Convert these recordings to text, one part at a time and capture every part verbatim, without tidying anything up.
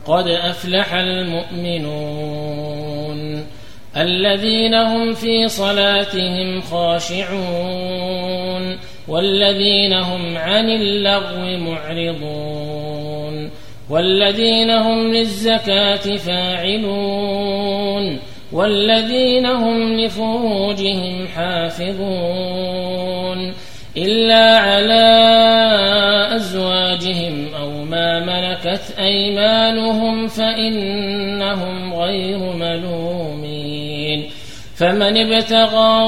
قد أفلح المؤمنون الذين هم في صلاتهم خاشعون والذين هم عن اللغو معرضون والذين هم للزكاة فاعلون والذين هم لفروجهم حافظون إلا على أزواجهم أو ما ملكت أيمانهم فإنهم غير ملومين فمن ابتغى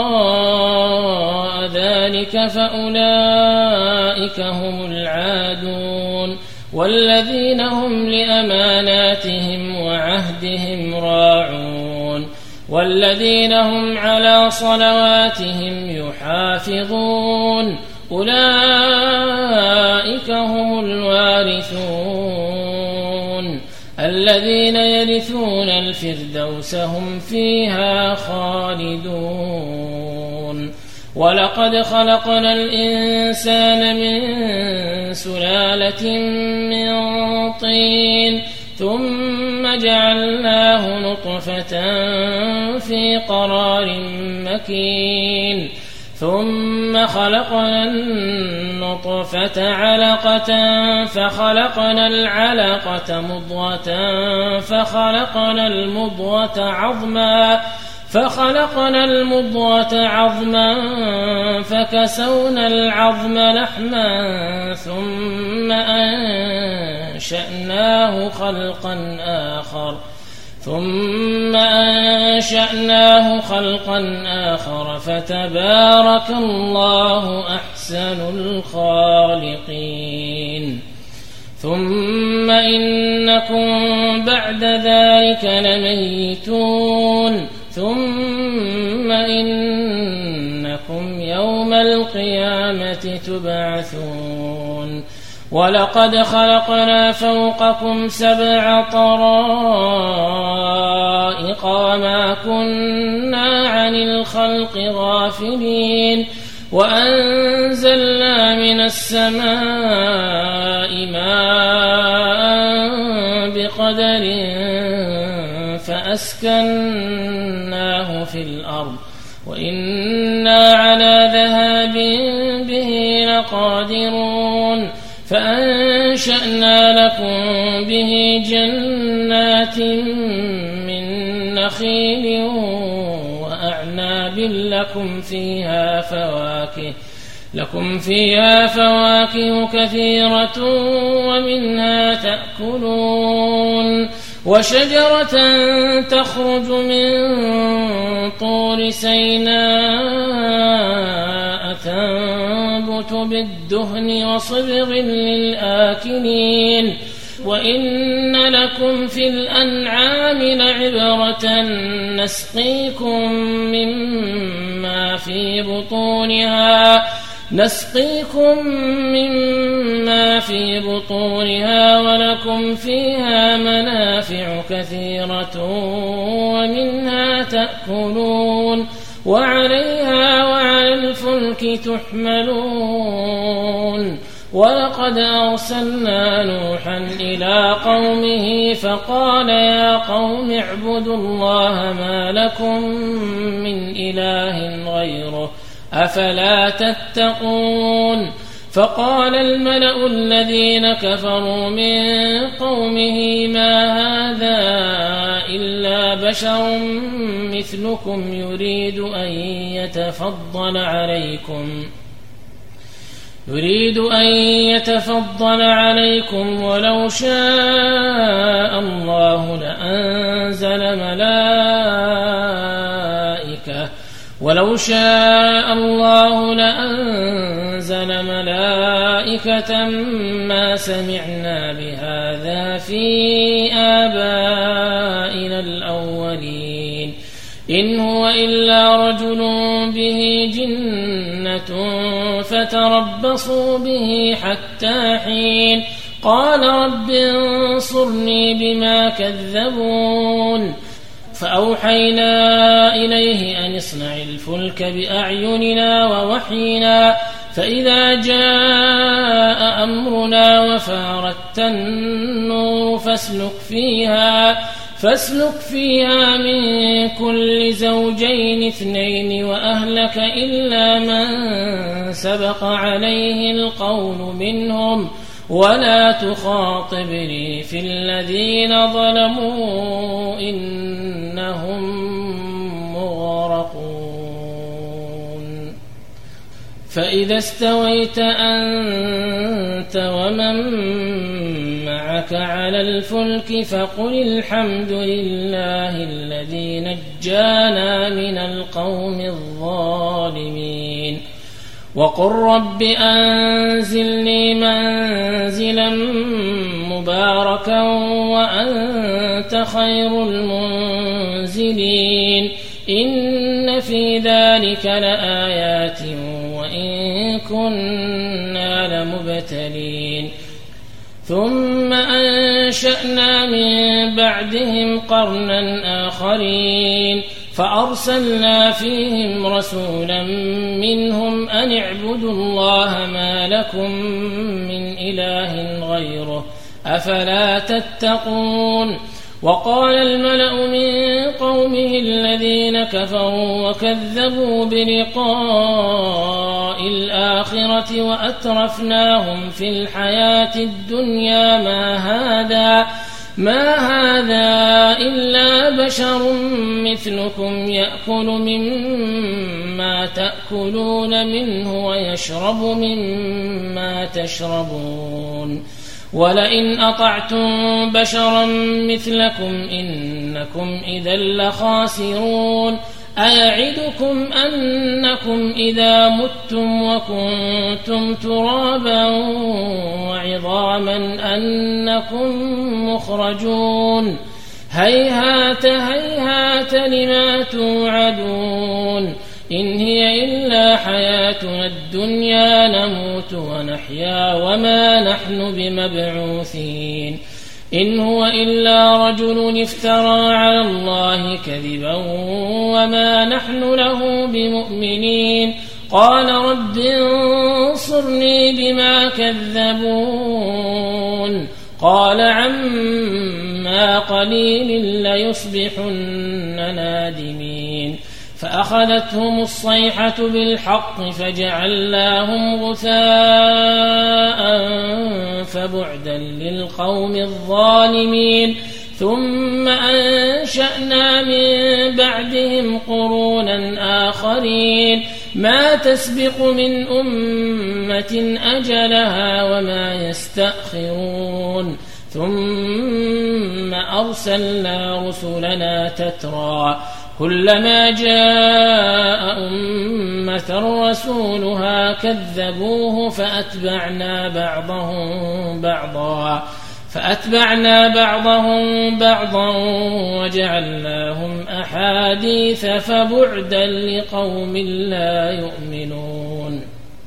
وراء ذلك فأولئك هم العادون والذين هم لأماناتهم وعهدهم راعون والذين هم على صلواتهم يحافظون أولئك هم الوارثون الذين يرثون الفردوس هم فيها خالدون ولقد خلقنا الإنسان من سلالة من طين ثم جعلناه نطفة في قرار مكين ثم خلقنا النطفة علقة فخلقنا العلقة مضغة فخلقنا المضغة عظما فخلقنا المضغة عظما فكسونا العظم لحما ثم أنشأناه خلقا آخر ثم أنشأناه خلقا آخر فتبارك الله أحسن الخالقين ثم إنكم بعد ذلك لميتون ثم إنكم يوم القيامة تبعثون ولقد خلقنا فوقكم سبع طرائق وما كنا عن الخلق غافلين وأنزلنا من السماء ماء بقدر فأسكناه في الأرض وإنا على ذهاب به لقادرون فأنشأنا لكم به جنات من نخيل وأعناب لكم فيها فواكه لكم فيها فواكه كثيرة ومنها تأكلون وشجرة تخرج من طور سيناء تنبت بالدهن وصبغ للآكلين وإن لكم في الأنعام لعبرة نسقيكم مما في بطونها نسقيكم مما في بطونها ولكم فيها منافع كثيرة ومنها تأكلون وعليها وعلى الفلك تحملون ولقد أرسلنا نوحا إلى قومه فقال يا قوم اعبدوا الله ما لكم من إله غيره أفلا تتقون فقال الملأ الذين كفروا من قومه ما هذا إلا بشر مثلكم يريد أن يتفضل عليكم يريد أن يتفضل عليكم ولو شاء الله لأنزل ملائكة ولو شاء الله لأنزل ملائكة ما سمعنا بهذا في آبائنا الأولين إن هو إلا رجل به جنة فتربصوا به حتى حين قال رب انصرني بما كذبون فأوحينا إليه أن اصنع الفلك بأعيننا ووحينا فإذا جاء أمرنا وفارت النور واسلك فيها فاسلك فيها من كل زوجين اثنين وأهلك إلا من سبق عليه القول منهم ولا تخاطبني في الذين ظلموا إنهم مغرقون فإذا استويت أنت ومن معك على الفلك فقل الحمد لله الذي نجانا من القوم الظالمين وقل رب أنزلني منزلا مباركا وأنت خير المنزلين إن في ذلك لآيات وإن كنا لمبتلين ثم أنشأنا من بعدهم قرنا آخرين فأرسلنا فيهم رسولا منهم أن اعبدوا الله ما لكم من إله غيره أفلا تتقون وقال الملأ من قومه الذين كفروا وكذبوا بلقاء الآخرة وأترفناهم في الحياة الدنيا ما هذا ما هذا إلا بشر مثلكم يأكل مما تأكلون منه ويشرب مما تشربون ولئن أطعتم بشرا مثلكم إنكم إذا لخاسرون أيعدكم أنكم إذا متم وكنتم ترابا وعظاما أنكم مخرجون هيهات هيهات لما توعدون إن هي إلا حياتنا الدنيا نموت ونحيا وما نحن بمبعوثين إن هو إلا رجل افترى على الله كذبا وما نحن له بمؤمنين قال رب انصرني بما كذبون قال عما قليل ليصبحن نادمين فأخذتهم الصيحة بالحق فجعلناهم غثاء فبعدا للقوم الظالمين ثم أنشأنا من بعدهم قرونا آخرين ما تسبق من أمة أجلها وما يستأخرون ثم أرسلنا رسلنا تترى كلما جاء أمة رسولها كذبوه فأتبعنا بعضهم بعضا فأتبعنا بعضهم بعضا وجعلناهم أحاديث فبعدا لقوم لا يؤمنون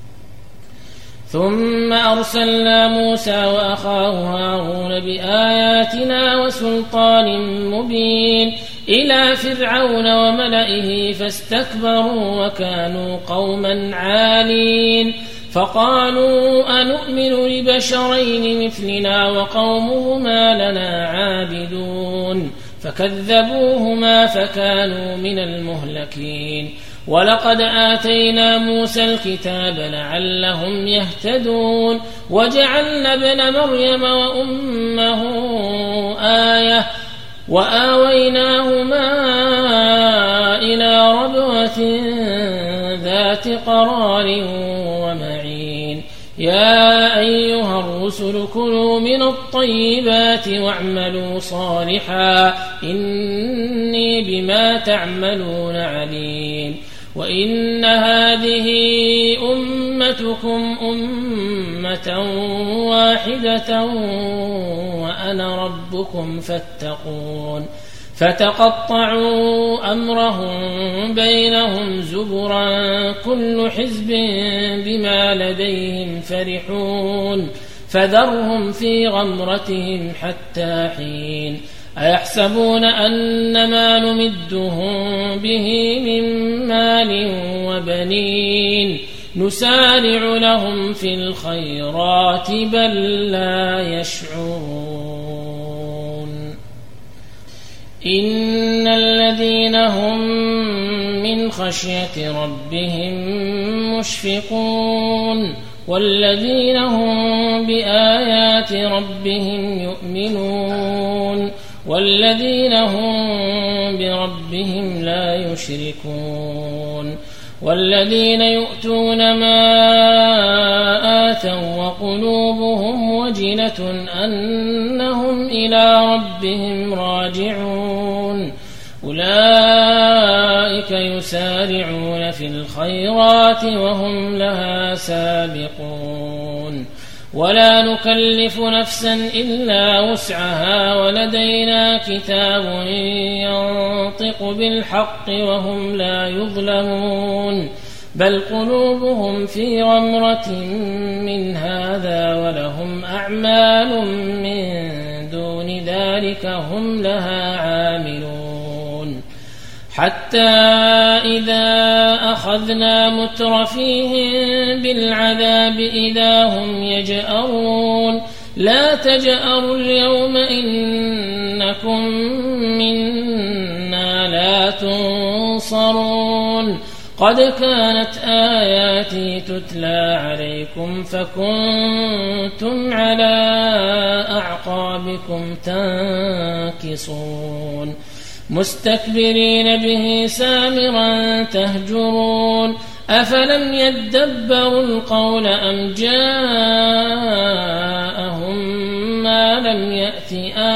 ثم أرسلنا موسى وأخاه هارون بآياتنا وسلطان مبين إلى فرعون وملئه فاستكبروا وكانوا قوما عالين فقالوا أنؤمن لبشرين مثلنا وقومهما لنا عابدون فكذبوهما فكانوا من المهلكين ولقد آتينا موسى الكتاب لعلهم يهتدون وجعلنا ابن مريم وأمه آية وآويناهما إلى ربوة ذات قرار ومعين يا أيها الرسل كلوا من الطيبات واعملوا صالحا إني بما تعملون عليم وإن هذه أمتكم أمة واحدة وأنا ربكم فاتقون فتقطعوا أمرهم بينهم زبرا كل حزب بما لديهم فرحون فذرهم في غمرتهم حتى حين أيحسبون أن ما نمدهم به من مال وبنين نسارع لهم في الخيرات بل لا يشعرون إن الذين هم من خشية ربهم مشفقون والذين هم بآيات ربهم يؤمنون والذين هم بربهم لا يشركون والذين يؤتون ما آتوا وقلوبهم وجلة أنهم إلى ربهم راجعون أولئك يسارعون في الخيرات وهم لها سابقون ولا نكلف نفسا إلا وسعها ولدينا كتاب ينطق بالحق وهم لا يظلمون بل قلوبهم في غمرة من هذا ولهم أعمال من دون ذلك هم لها عاملون حتى إذا أخذنا مترفيهم بالعذاب إذا هم يجأرون لا تجأروا اليوم إنكم منا لا تنصرون قد كانت آياتي تتلى عليكم فكنتم على أعقابكم تنكصون مستكبرين به سامرا تهجرون أفلم يدبروا القول أم جاءهم ما لم يأت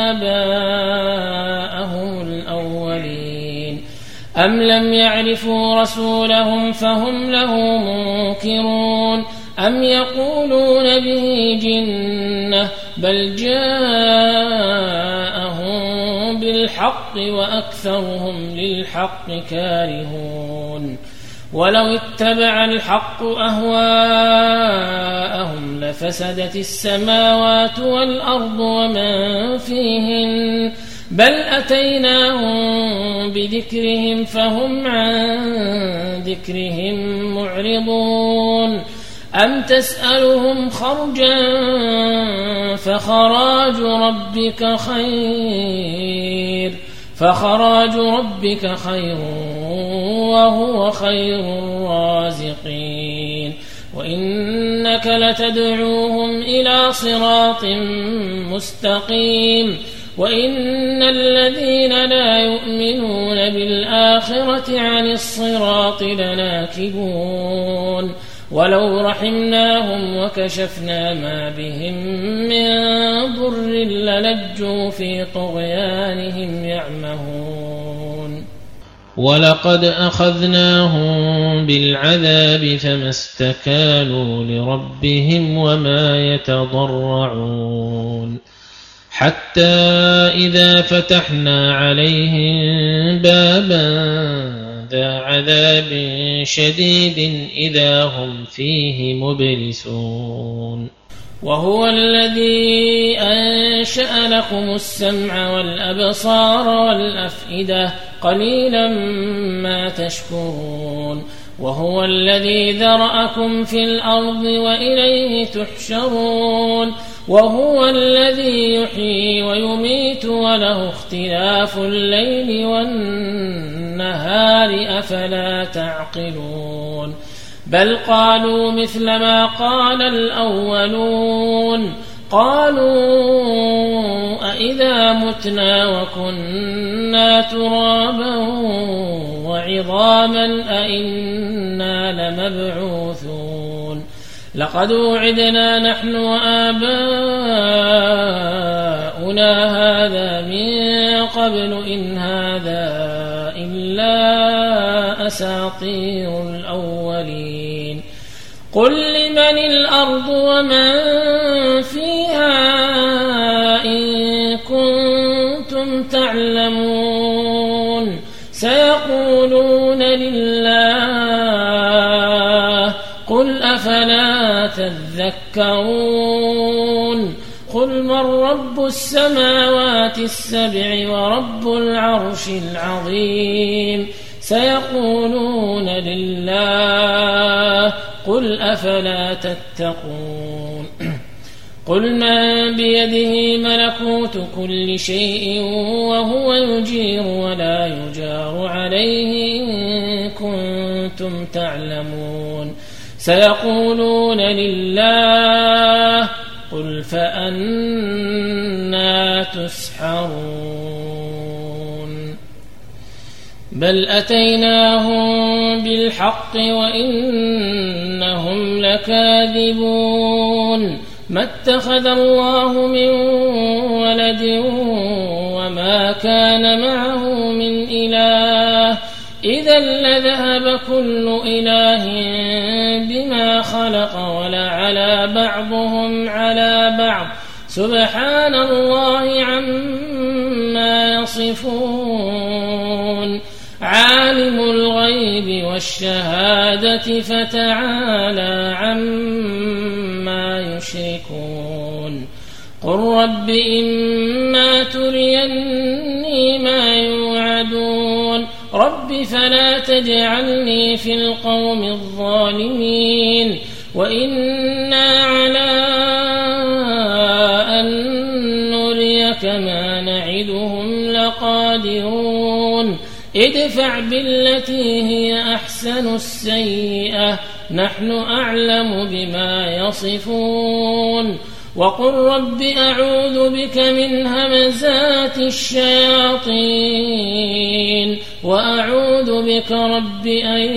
آباءهم الأولين أم لم يعرفوا رسولهم فهم له منكرون أم يقولون به جنة بل جاءهم بالحق وأكثرهم للحق كارهون ولو اتبع الحق أهواءهم لفسدت السماوات والأرض ومن فيهن بل أتيناهم بذكرهم فهم عن ذكرهم معرضون أم تسألهم خرجا فخراج ربك خير فخراج ربك خير وهو خير الرازقين وإنك لتدعوهم إلى صراط مستقيم وإن الذين لا يؤمنون بالآخرة عن الصراط لناكبون ولو رحمناهم وكشفنا ما بهم من ضر للجوا في طغيانهم يعمهون ولقد أخذناهم بالعذاب فما استكانوا لربهم وما يتضرعون حتى إذا فتحنا عليهم بابا ذا عذاب شديد إذا هم فيه مبلسون وهو الذي أنشأ لكم السمع والأبصار والأفئدة قليلا ما تشكرون وهو الذي ذرأكم في الأرض وإليه تحشرون وهو الذي يحيي ويميت وله اختلاف الليل والنهار أفلا تعقلون بل قالوا مثل ما قال الأولون قالوا أإذا متنا وكنا ترابا وعظاما أإنا لمبعوثون لقد وعدنا نحن وآباؤنا هذا من قبل إن هذا إلا أساطير الأولين قل لمن الأرض ومن فيها إن كنتم تعلمون سيقولون لله قل أفلا تذكرون قل من رب السماوات السبع ورب العرش العظيم سيقولون لله قل أفلا تتقون قل من بيده ملكوت كل شيء وهو يجير ولا يجار عليه إن كنتم تعلمون سيقولون لله قل فأنى تسحرون بل أتيناهم بالحق وإنهم لكاذبون ما اتخذ الله من ولد وما كان معه من إله إذا لذهب كل إله بما خلق ولعلى بعضهم على بعض سبحان الله عما يصفون عالم الغيب والشهادة فتعالى عما يشركون قل رب إما تريني ما يوعدون رب فلا تجعلني في القوم الظالمين وإنا على أن نريك ما نعدهم لقادرون ادفع بالتي هي أحسن السيئة نحن أعلم بما يصفون وقل رب أعوذ بك من همزات الشياطين وأعوذ بك رب أن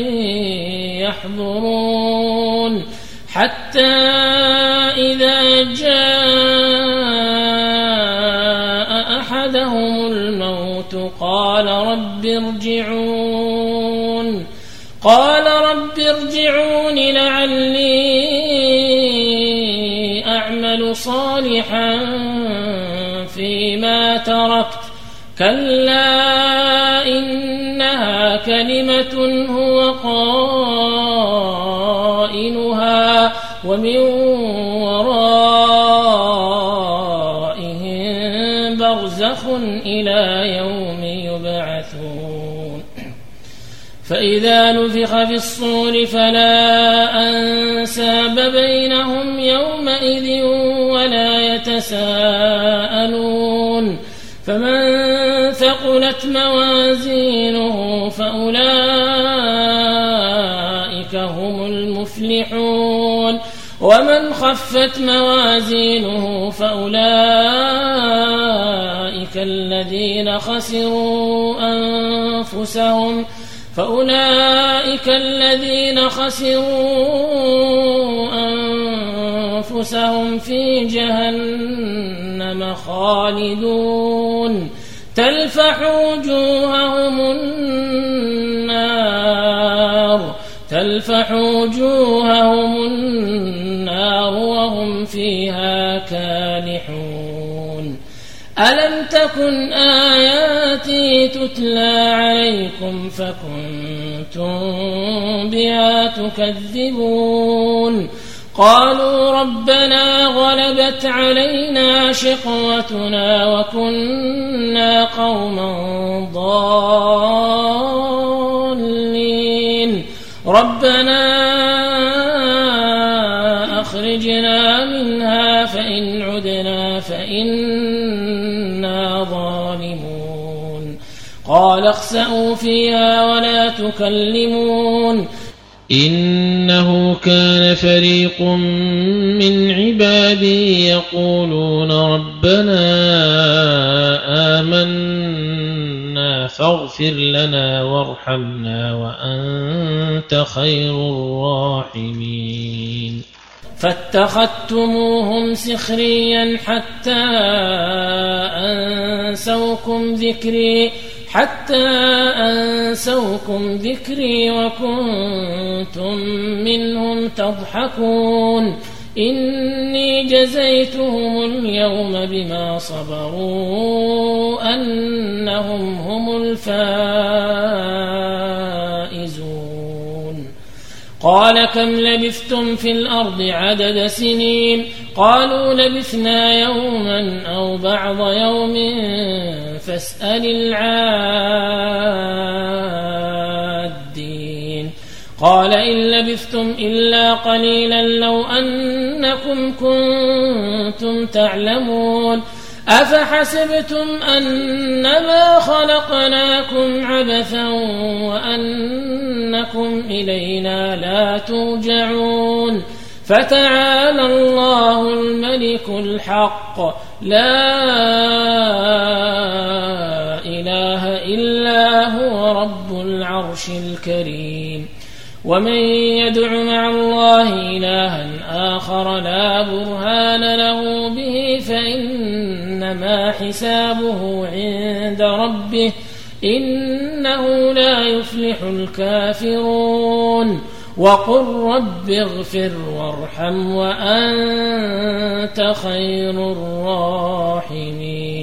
يحضرون حتى إذا جاء أحدهم الموت قال رب ارجعون قال رب ارجعون لعلي أعمل صالحا فيما تركت كلا إنها كلمة هو قائلها ومن ورائهم برزخ إلى يوم يبعثون فإذا نفخ في الصور فلا أنساب بينهم يومئذ ولا يتساءلون فمن ثقلت موازينه فأولئك هم المفلحون ومن خفت موازينه فأولئك الذين خسروا أنفسهم فأولئك الذين خسروا أنفسهم في جهنم خالدون تلفح وجوههم النار تلفح وجوههم النار وهم فيها كالحون ألم تكن آياتي تتلى عليكم فكنتم بها تكذبون قالوا ربنا غلبت علينا شقوتنا وكنا قوما ضالين ربنا أخرجنا منها فإن عدنا فإنا ظالمون قال اخسئوا فيها ولا تكلمون إنه كان فريق من عبادي يقولون ربنا آمنا فاغفر لنا وارحمنا وأنت خير الراحمين فاتخذتموهم سخريا حتى أنسوكم ذكري حتى أنسوكم ذكري وكنتم منهم تضحكون إني جزيتهم اليوم بما صبروا أنهم هم الفائزون قال كم لبثتم في الأرض عدد سنين قالوا لبثنا يوما أو بعض يوم فاسأل العادين قال إن لبثتم إلا قليلا لو أنكم كنتم تعلمون أفحسبتم أنما خلقناكم عبثا وأنكم إلينا لا ترجعون فتعالى الله الملك الحق لا إله إلا هو رب العرش الكريم ومن يدع مع الله إلها آخر لا برهان له به فإنما حسابه عند ربه إنه لا يفلح الكافرون وقل رب اغفر وارحم وأنت خير الراحمين